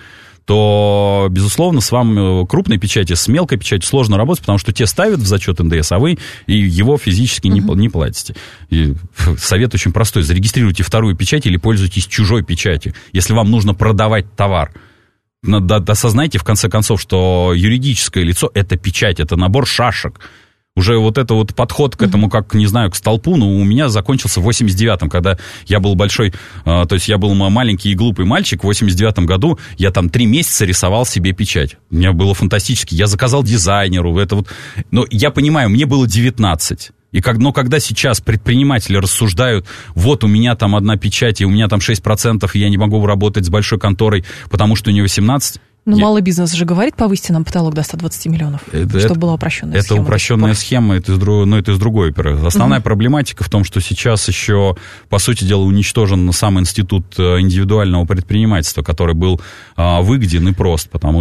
то, безусловно, с вами крупной печати, с мелкой печатью сложно работать, потому что те ставят в зачет эн дэ эс, а вы и его физически не, uh-huh. не платите. И совет очень простой. Зарегистрируйте вторую печать или пользуйтесь чужой печатью, если вам нужно продавать товар. Осознайте, в конце концов, что юридическое лицо – это печать, это набор шашек. Уже вот это вот подход к этому, как, не знаю, к столпу, ну, у меня закончился в восемьдесят девятом, когда я был большой, э, то есть я был маленький и глупый мальчик, в восемьдесят девятом году я там три месяца рисовал себе печать. У меня было фантастически. Я заказал дизайнеру, это вот... Но я понимаю, мне было девятнадцать. И как, но когда сейчас предприниматели рассуждают, вот у меня там одна печать, и у меня там шесть процентов, и я не могу работать с большой конторой, потому что у нее восемнадцать... Ну, Я... малый бизнес же говорит, повысьте нам потолок до ста двадцати миллионов, это, чтобы это, была упрощенная это схема. Это упрощенная схема, это из, друг, ну, это из другой оперы. Основная угу. проблематика в том, что сейчас еще, по сути дела, уничтожен сам институт индивидуального предпринимательства, который был а, выгоден и прост, потому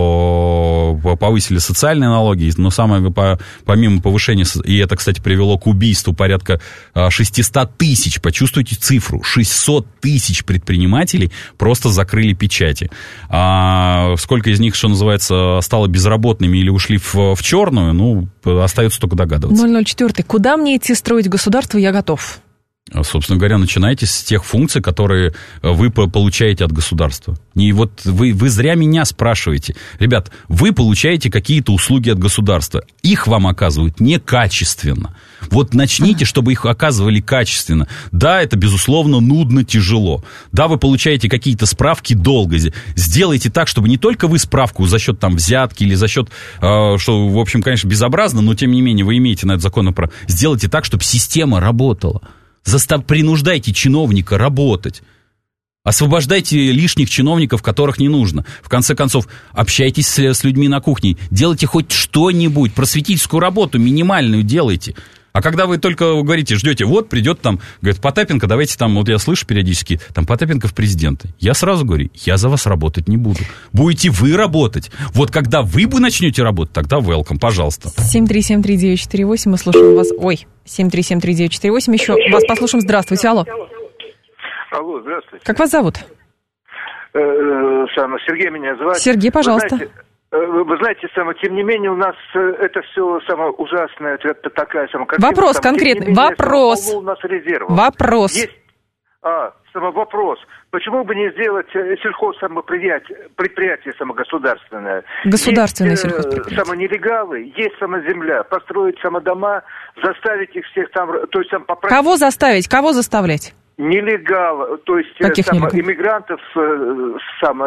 что повысили социальные налоги, но самое, по, помимо повышения, и это, кстати, привело к убийству порядка шестьсот тысяч, почувствуйте цифру, шестьсот тысяч предпринимателей просто закрыли печати. А, сколько из них, что называется, стало безработными или ушли в, в черную, ну, остается только догадываться. ноль ноль четыре. Куда мне идти строить государство, я готов. Собственно говоря, начинайте с тех функций, которые вы получаете от государства. И вот вы, вы зря меня спрашиваете. Ребят, вы получаете какие-то услуги от государства. Их вам оказывают некачественно. Вот начните, чтобы их оказывали качественно. Да, это, безусловно, нудно, тяжело. Да, вы получаете какие-то справки долго. Сделайте так, чтобы не только вы справку за счет там взятки или за счет, э, что, в общем, конечно, безобразно, но, тем не менее, вы имеете на это законное право. Сделайте так, чтобы система работала. Застав... Принуждайте чиновника работать. Освобождайте лишних чиновников, которых не нужно. В конце концов, общайтесь с, с людьми на кухне. Делайте хоть что-нибудь. Просветительскую работу минимальную делайте. А когда вы только говорите, ждете, вот придет там, говорит, Потапенко, давайте там, вот я слышу периодически, там Потапенко в президенты. Я сразу говорю, я за вас работать не буду. Будете вы работать. Вот когда вы бы начнете работать, тогда welcome, пожалуйста. семь три семь три девять четыре восемь, мы слушаем вас. Ой, семь три семь три девять четыре восемь, еще вас послушаем. Здравствуйте, алло. Алло, здравствуйте. Как вас зовут? Э, Сам, Сергей меня зовут. Сергей, пожалуйста. Вы знаете, Вы знаете, само, тем не менее, у нас это все самое ужасное, это такая самая картина. Вопрос само, конкретный, менее, вопрос. Само, у нас резервов. Вопрос. Есть, а, само вопрос. Почему бы не сделать сельхозпредприятие, предприятие самогосударственное? Государственное есть, сельхозпредприятие. Самонелегалы, есть самоземля, построить самодома, заставить их всех там, то есть там поправить. Кого заставить, кого заставлять? Нелегал, то есть само, иммигрантов само,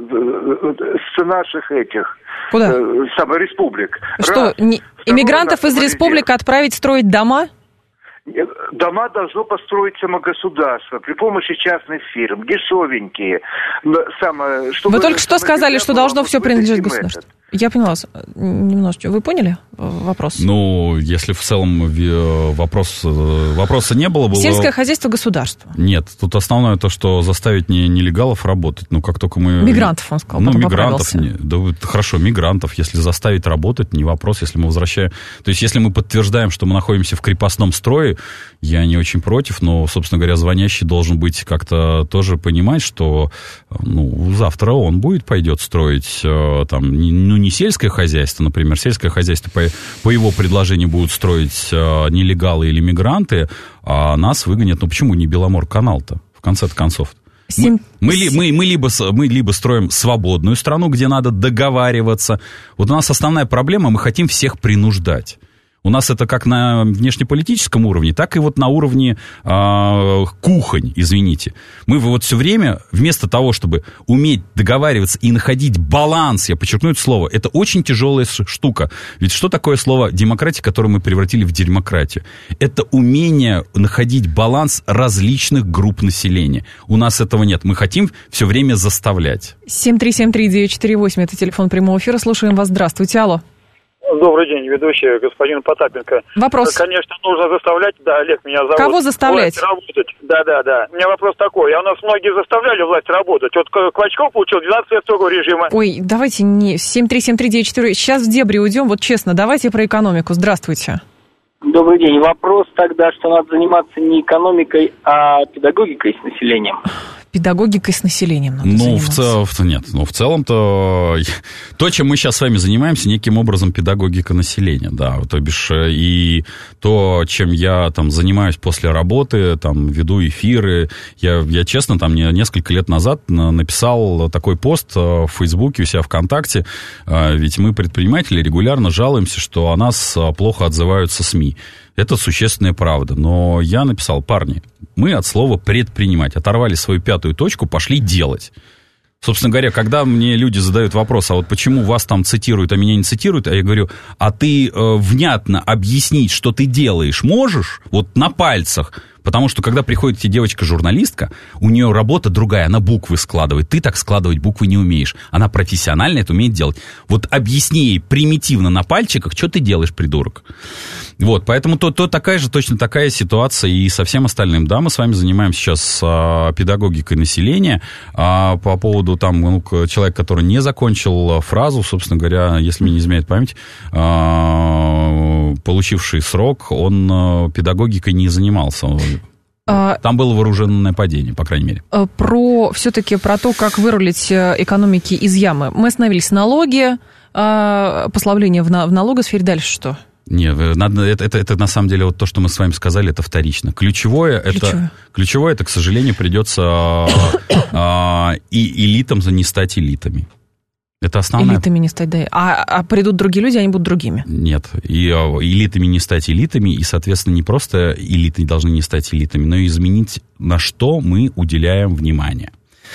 с наших этих Куда? Само, республик. Что, не, иммигрантов из республик отправить строить дома? Дома должно построить само государство при помощи частных фирм, дешевенькие. Само, Вы только что сказали, что должно все принадлежать государству. Я поняла вас немножечко. Вы поняли вопрос? Ну, если в целом вопрос, вопроса не было... было... Сельское хозяйство государства. Нет, тут основное то, что заставить не, нелегалов работать. Ну, как только мы... Мигрантов, он сказал, Ну, мигрантов. Не, да, хорошо, мигрантов. Если заставить работать, не вопрос. Если мы возвращаем... То есть, если мы подтверждаем, что мы находимся в крепостном строе, я не очень против, но, собственно говоря, звонящий должен быть как-то тоже понимать, что ну, завтра он будет, пойдет строить там, ну, не сельское хозяйство, например, сельское хозяйство по, по его предложению будут строить нелегалы или мигранты, а нас выгонят. Ну, почему не Беломор-канал-то, в конце-то концов? Мы, мы, мы, мы, либо, мы либо строим свободную страну, где надо договариваться. Вот у нас основная проблема, мы хотим всех принуждать. У нас это как на внешнеполитическом уровне, так и вот на уровне э, кухонь, извините. Мы вот все время, вместо того, чтобы уметь договариваться и находить баланс, я подчеркну это слово, это очень тяжелая штука. Ведь что такое слово демократия, которое мы превратили в демократию? Это умение находить баланс различных групп населения. У нас этого нет. Мы хотим все время заставлять. семь три семь три девять четыре восемь, это телефон прямого эфира. Слушаем вас. Здравствуйте, алло. Добрый день, ведущий, господин Потапенко. Вопрос. Конечно, нужно заставлять, да, Олег меня зовут. Кого заставлять? Власть работать. Да, да, да. У меня вопрос такой, а у нас многие заставляли власть работать. Вот Клочков получил двенадцать лет строгого режима. Ой, давайте не семь три семь три девять четыре. Сейчас в дебри уйдем, вот честно, давайте про экономику. Здравствуйте. Добрый день. Вопрос тогда, что надо заниматься не экономикой, а педагогикой с населением. Педагогикой с населением надо ну, заниматься. В цел... Нет, ну, в целом-то то, чем мы сейчас с вами занимаемся, неким образом педагогика населения, да, то бишь и то, чем я там занимаюсь после работы, там, веду эфиры, я, я честно, там, несколько лет назад написал такой пост в Фейсбуке, у себя ВКонтакте, ведь мы, предприниматели, регулярно жалуемся, что о нас плохо отзываются СМИ. Это существенная правда. Но я написал: парни, мы от слова предпринимать оторвали свою пятую точку, пошли делать. Собственно говоря, когда мне люди задают вопрос, а вот почему вас там цитируют, а меня не цитируют, а я говорю, а ты э, внятно объяснить, что ты делаешь, можешь? Вот на пальцах. Потому что, когда приходит тебе девочка-журналистка, у нее работа другая, она буквы складывает. Ты так складывать буквы не умеешь. Она профессионально это умеет делать. Вот объясни ей примитивно на пальчиках, что ты делаешь, придурок. Вот, поэтому то, то такая же, точно такая ситуация и со всем остальным. Да, мы с вами занимаемся сейчас а, педагогикой населения. А, по поводу там, ну, человека, который не закончил фразу, собственно говоря, если мне не изменяет память, а, получивший срок, он а, педагогикой не занимался. Там было вооруженное нападение, по крайней мере. Про, все-таки про то, как вырулить экономики из ямы. Мы остановились на налоги, послабление в, на, в налогосфере. Дальше что? Нет, надо, это, это, это на самом деле вот то, что мы с вами сказали, это вторично. Ключевое, ключевое. Это, ключевое это, к сожалению, придется а, и элитам не стать элитами. Это основное. Элитами не стать, да. А, а придут другие люди, они будут другими. Нет. И элитами не стать элитами, и, соответственно, не просто элиты должны не стать элитами, но и изменить, на что мы уделяем внимание.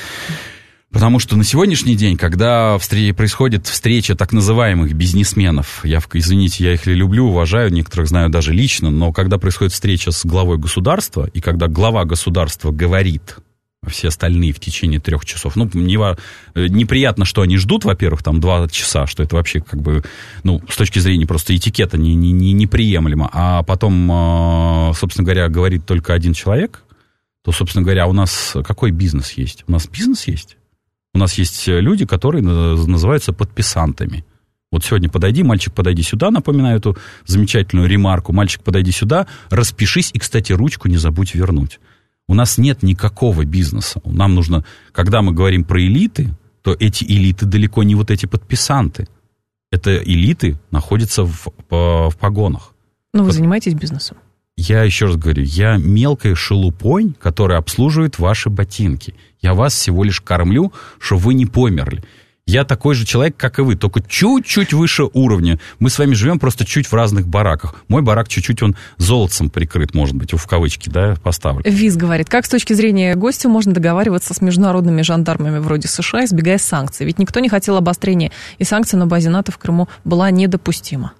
Потому что на сегодняшний день, когда встр... происходит встреча так называемых бизнесменов, я, извините, я их люблю, уважаю, некоторых знаю даже лично, но когда происходит встреча с главой государства, и когда глава государства говорит, все остальные в течение трех часов, ну, не, неприятно, что они ждут, во-первых, там два часа, что это вообще как бы, ну, с точки зрения просто этикета не, не, не, неприемлемо, а потом, собственно говоря, говорит только один человек, то, собственно говоря, у нас какой бизнес есть? У нас бизнес есть? У нас есть люди, которые называются подписантами. Вот сегодня подойди, мальчик, подойди сюда, напоминаю эту замечательную ремарку. Мальчик, подойди сюда, распишись и, кстати, ручку не забудь вернуть. У нас нет никакого бизнеса. Нам нужно, когда мы говорим про элиты, то эти элиты далеко не вот эти подписанты. Это элиты находятся в, в погонах. Но вы вот. Занимаетесь бизнесом? Я еще раз говорю, я мелкая шелупонь, которая обслуживает ваши ботинки. Я вас всего лишь кормлю, чтобы вы не померли. Я такой же человек, как и вы, только чуть-чуть выше уровня. Мы с вами живем просто чуть в разных бараках. Мой барак чуть-чуть он золотцем прикрыт, может быть, в кавычки, да, поставлю. Виз говорит, как с точки зрения гостя можно договариваться с международными жандармами вроде США, избегая санкций? Ведь никто не хотел обострения, и санкции на базе НАТО в Крыму была недопустима.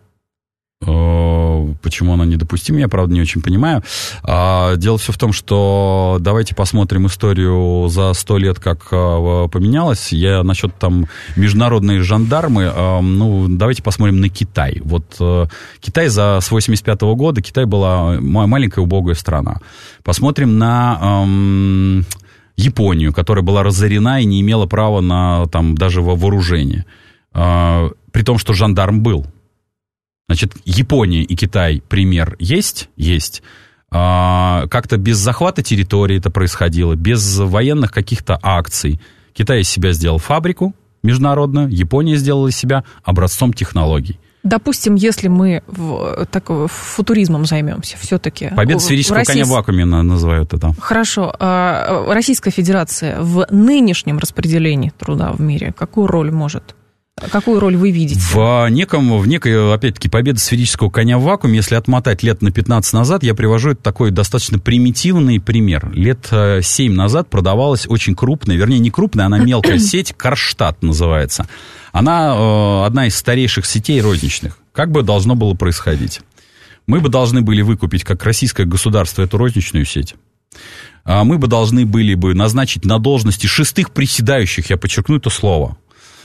Почему она недопустима, я, правда, не очень понимаю. Дело все в том, что давайте посмотрим историю за сто лет, как поменялось. Я насчет там международные жандармы, ну, давайте посмотрим на Китай. Вот Китай за, с восемьдесят пятого года, Китай была маленькая убогая страна. Посмотрим на эм, Японию, которая была разорена и не имела права на там даже вооружение. Э, при том, что жандарм был. Значит, Япония и Китай пример есть? Есть. А, как-то без захвата территории это происходило, без военных каких-то акций. Китай из себя сделал фабрику международную, Япония сделала из себя образцом технологий. Допустим, если мы в, так, футуризмом займемся, все-таки... Победа сферического Российс... коня в вакууме называют это. Хорошо. А Российская Федерация в нынешнем распределении труда в мире какую роль может... Какую роль вы видите? В неком, в некой, опять-таки, победа сферического коня в вакууме, если отмотать лет на пятнадцать назад, я привожу это такой достаточно примитивный пример. Лет семь назад продавалась очень крупная, вернее, не крупная, она мелкая сеть, Карштадт называется. Она э, одна из старейших сетей розничных. Как бы должно было происходить? Мы бы должны были выкупить, как российское государство, эту розничную сеть. Мы бы должны были бы назначить на должности шестых приседающих, я подчеркну это слово,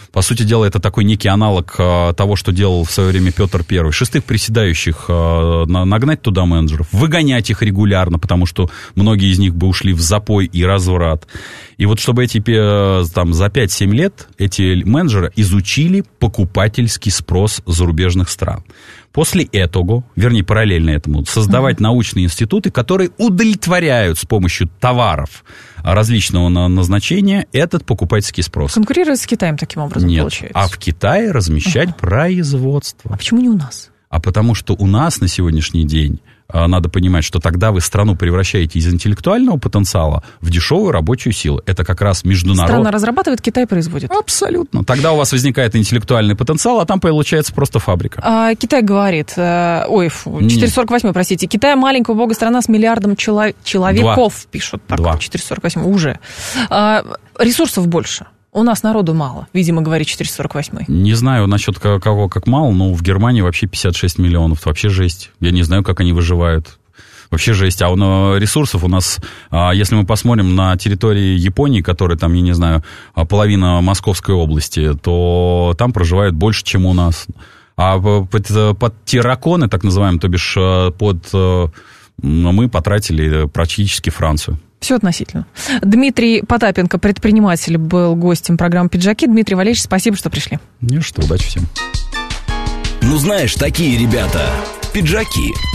По сути дела, это такой некий аналог а, того, что делал в свое время Петр Первый. Шестых приседающих а, на, нагнать туда менеджеров, выгонять их регулярно, потому что многие из них бы ушли в запой и разврат. И вот чтобы эти, там, за пять-семь лет эти менеджеры изучили покупательский спрос зарубежных стран. После этого, вернее, параллельно этому, создавать mm-hmm. научные институты, которые удовлетворяют с помощью товаров различного назначения этот покупательский спрос. Конкурировать с Китаем таким образом Нет, получается? а в Китае размещать uh-huh. производство. А почему не у нас? А потому что у нас на сегодняшний день надо понимать, что тогда вы страну превращаете из интеллектуального потенциала в дешевую рабочую силу. Это как раз международный... Страна разрабатывает, Китай производит. Абсолютно. Тогда у вас возникает интеллектуальный потенциал, а там получается просто фабрика. А, Китай говорит... Э, ой, четыреста сорок восемь, простите. Китай маленькая убогая страна с миллиардом чело- человеков, Два. пишут. Так, Два. четыреста сорок восемь уже. А, ресурсов больше. У нас народу мало, видимо, говорит четыреста сорок восемь. Не знаю насчет кого как мало, но в Германии вообще пятьдесят шесть миллионов. Вообще жесть. Я не знаю, как они выживают. Вообще жесть. А у ресурсов у нас, если мы посмотрим на территории Японии, которая там, я не знаю, половина Московской области, то там проживает больше, чем у нас. А под, под терраконы, так называемые, то бишь под... мы потратили практически Францию. Все относительно. Дмитрий Потапенко, предприниматель, был гостем программы «Пиджаки». Дмитрий Валерьевич, спасибо, что пришли. Не что, удачи всем. Ну, знаешь, такие ребята, пиджаки.